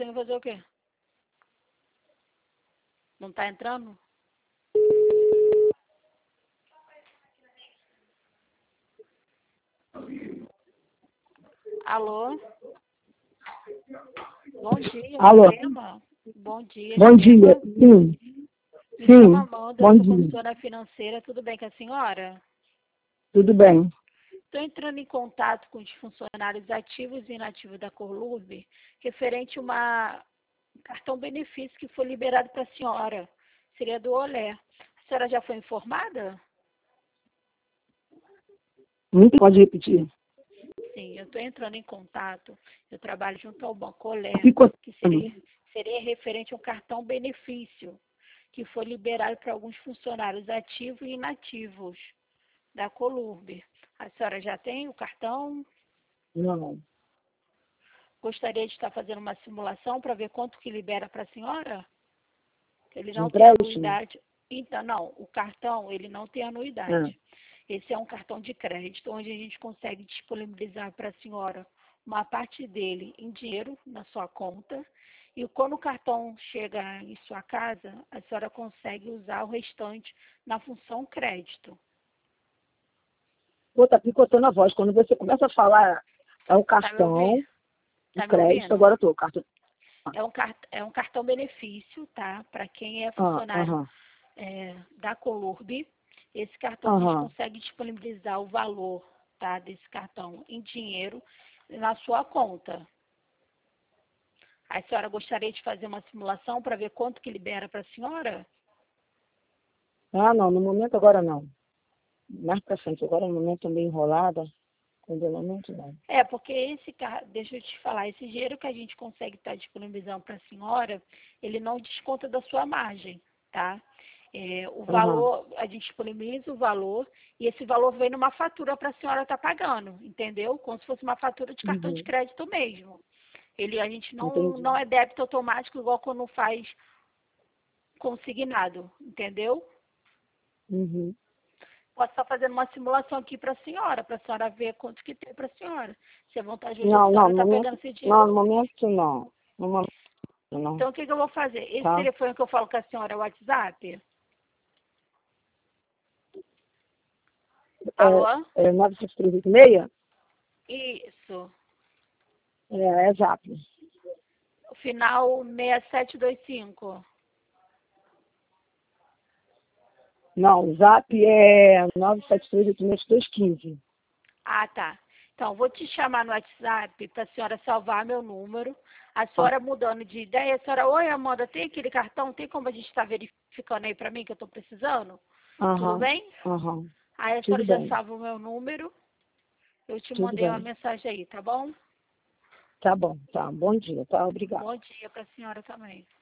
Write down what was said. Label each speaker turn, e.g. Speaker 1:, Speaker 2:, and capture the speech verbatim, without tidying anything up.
Speaker 1: conseguindo fazer o quê? Não tá entrando? Alô? Bom dia,
Speaker 2: Alô?
Speaker 1: Jurema. Bom dia,
Speaker 2: Bom dia.
Speaker 1: Jurema.
Speaker 2: Sim.
Speaker 1: Me chamo
Speaker 2: Sim.
Speaker 1: Amanda, eu
Speaker 2: Bom
Speaker 1: sou
Speaker 2: dia.
Speaker 1: consultora financeira. Tudo bem com a senhora?
Speaker 2: Tudo bem.
Speaker 1: Estou entrando em contato com os funcionários ativos e inativos da Corlurb, referente a uma um cartão benefício que foi liberado para a senhora. Seria do Olé. A senhora já foi informada?
Speaker 2: Não pode repetir.
Speaker 1: Sim, eu estou entrando em contato. Eu trabalho junto ao Banco Olé,
Speaker 2: Ficou.
Speaker 1: que seria, seria referente a um cartão benefício que foi liberado para alguns funcionários ativos e inativos da Corlurb. A senhora já tem o cartão?
Speaker 2: Não.
Speaker 1: Gostaria de estar fazendo uma simulação para ver quanto que libera para a senhora? Ele
Speaker 2: De
Speaker 1: não tem
Speaker 2: empréstimo?
Speaker 1: anuidade. Então, não, o cartão, ele não tem anuidade. Esse é um cartão de crédito, onde a gente consegue disponibilizar para a senhora uma parte dele em dinheiro na sua conta. E quando o cartão chega em sua casa, a senhora consegue usar o restante na função crédito.
Speaker 2: Pô, tá picotando a voz. Quando você começa a falar, é o
Speaker 1: Tá me
Speaker 2: cartão
Speaker 1: ouvindo?
Speaker 2: de
Speaker 1: Tá me
Speaker 2: crédito,
Speaker 1: ouvindo?
Speaker 2: agora eu tô. Cartão.
Speaker 1: É um, cart é um cartão benefício, tá? Para quem é
Speaker 2: Ah,
Speaker 1: funcionário
Speaker 2: aham.
Speaker 1: é, da Corlurb. Esse cartão a gente
Speaker 2: Aham.
Speaker 1: consegue disponibilizar o valor, tá, desse cartão em dinheiro na sua conta. A senhora gostaria de fazer uma simulação para ver quanto que libera para a senhora?
Speaker 2: Ah, não. No momento agora não. Mais pra frente. Agora no momento meio enrolada. No momento não.
Speaker 1: É, porque esse, ca- deixa eu te falar, esse dinheiro que a gente consegue estar disponibilizando para a senhora, ele não desconta da sua margem, tá? É, o
Speaker 2: Aham.
Speaker 1: valor, a gente disponibiliza o valor e esse valor vem numa fatura para a senhora estar pagando, entendeu? Como se fosse uma fatura de cartão de
Speaker 2: Uhum.
Speaker 1: crédito mesmo. Ele, a gente não,
Speaker 2: Entendi.
Speaker 1: não é débito automático igual quando faz consignado, entendeu?
Speaker 2: Uhum.
Speaker 1: Posso estar fazendo uma simulação aqui para a senhora, para a senhora ver quanto que tem para a senhora. Se é vantajoso a
Speaker 2: Não, não.
Speaker 1: senhora
Speaker 2: No
Speaker 1: está pegando
Speaker 2: momento,
Speaker 1: esse dinheiro.
Speaker 2: não, no momento não. No momento não.
Speaker 1: Então, o que, que eu vou fazer? Esse
Speaker 2: Tá?
Speaker 1: telefone que eu falo com a senhora é o WhatsApp? Alô?
Speaker 2: É, é nove sete três oito seis?
Speaker 1: Isso.
Speaker 2: É, é Zap.
Speaker 1: O final seis sete dois cinco.
Speaker 2: Não, o Zap é nove sete três oito seis dois um cinco.
Speaker 1: Ah, tá. Então, vou te chamar no WhatsApp para a senhora salvar meu número. A
Speaker 2: Ah,
Speaker 1: senhora mudando de ideia, a senhora, oi Amanda, tem aquele cartão? Tem como a gente estar verificando aí para mim que eu estou precisando? Tudo
Speaker 2: aham,
Speaker 1: bem?
Speaker 2: aham.
Speaker 1: Aí a
Speaker 2: Tudo
Speaker 1: senhora já
Speaker 2: bem,
Speaker 1: salva o meu número. Eu te
Speaker 2: tudo
Speaker 1: mandei uma
Speaker 2: bem.
Speaker 1: mensagem aí, tá bom?
Speaker 2: Tá bom, tá. Bom dia, tá? Obrigada.
Speaker 1: Bom dia para a senhora também.